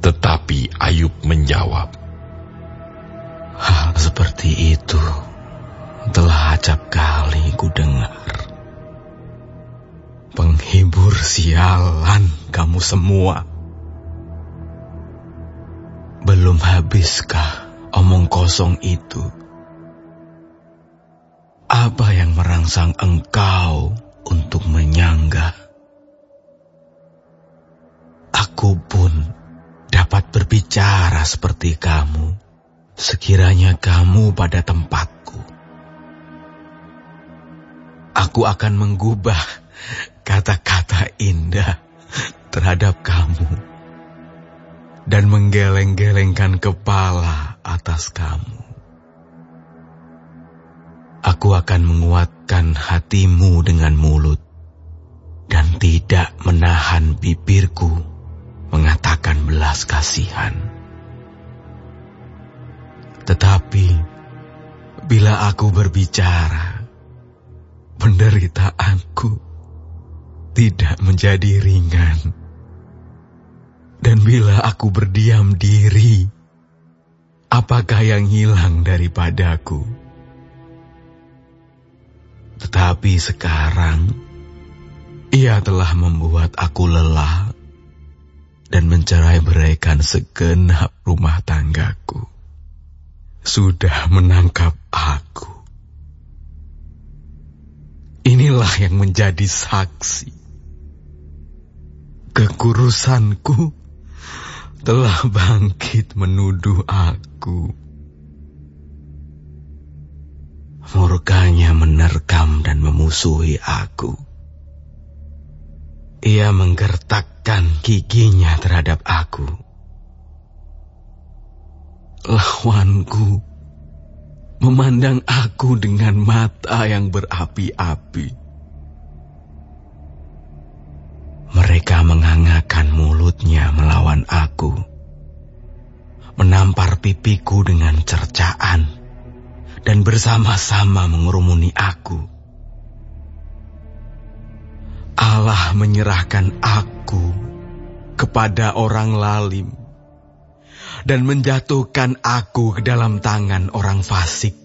Tetapi Ayub menjawab, hal seperti itu telah acap kali ku dengar. Penghibur sialan kamu semua. Belum habiskah omong kosong itu? Apa yang merangsang engkau untuk menyanggah? Aku pun dapat berbicara seperti kamu, sekiranya kamu pada tempatku. Aku akan menggubah kata-kata indah terhadap kamu dan menggeleng-gelengkan kepala atas kamu. Aku akan menguatkan hatimu dengan mulut dan tidak menahan bibirku mengatakan belas kasihan. Tetapi bila aku berbicara, penderitaanku tidak menjadi ringan. Dan bila aku berdiam diri, apakah yang hilang daripadaku? Tetapi sekarang, ia telah membuat aku lelah dan mencerai-beraikan segenap rumah tanggaku. Sudah menangkap aku. Inilah yang menjadi saksi. Kekurusanku telah bangkit menuduh aku. Murkanya menerkam dan memusuhi aku. Ia menggertakkan giginya terhadap aku. Lawanku memandang aku dengan mata yang berapi-api. Mereka menghangatkan mulutnya melawan aku, menampar pipiku dengan cercaan, dan bersama-sama mengerumuni aku. Allah menyerahkan aku kepada orang lalim dan menjatuhkan aku ke dalam tangan orang fasik.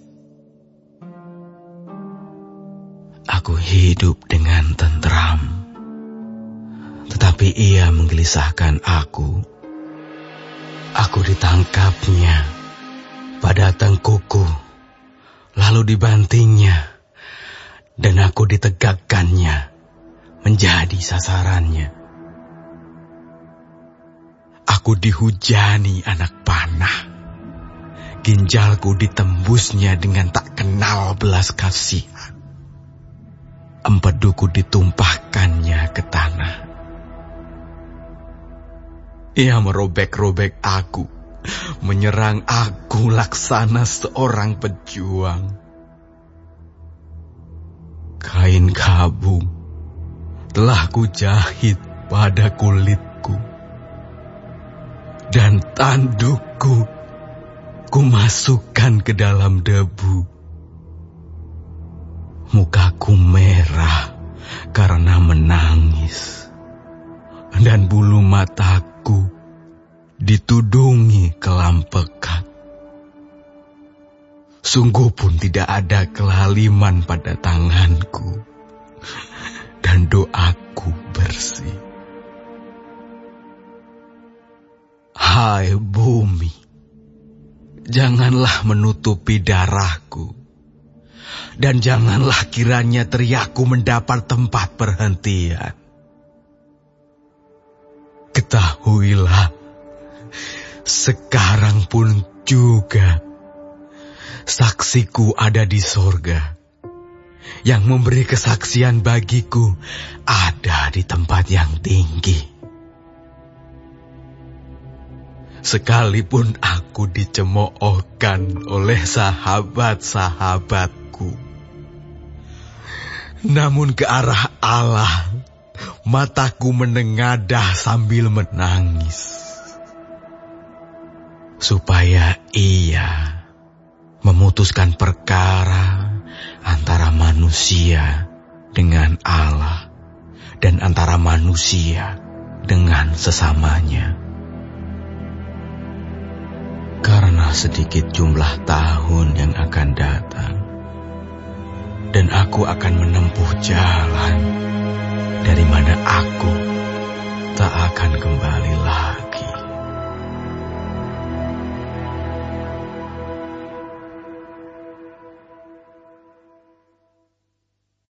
Aku hidup dengan tentram, tetapi ia menggelisahkan aku. Aku ditangkapnya pada tengkuku, lalu dibantingnya, dan aku ditegakkannya menjadi sasarannya. Aku dihujani anak panah, ginjalku ditembusnya dengan tak kenal belas kasihan. Empeduku ditumpahkannya ke tanah. Ia merobek-robek aku, menyerang aku laksana seorang pejuang. Kain kabung telah kujahit pada kulitku, dan tandukku kumasukkan ke dalam debu. Mukaku merah karena menangis, dan bulu mataku ditudungi kelam pekat. Sungguh pun tidak ada kelaliman pada tanganku, dan doaku bersih. Hai bumi, janganlah menutupi darahku, dan janganlah kiranya teriakku mendapat tempat perhentian. Ketahuilah, sekarang pun juga saksiku ada di sorga, yang memberi kesaksian bagiku ada di tempat yang tinggi. Sekalipun aku dicemoohkan oleh sahabat-sahabatku, namun ke arah Allah mataku menengadah sambil menangis, supaya ia memutuskan perkara antara manusia dengan Allah dan antara manusia dengan sesamanya. hanya sedikit jumlah tahun yang akan datang. Dan aku akan menempuh jalan dari mana aku tak akan kembali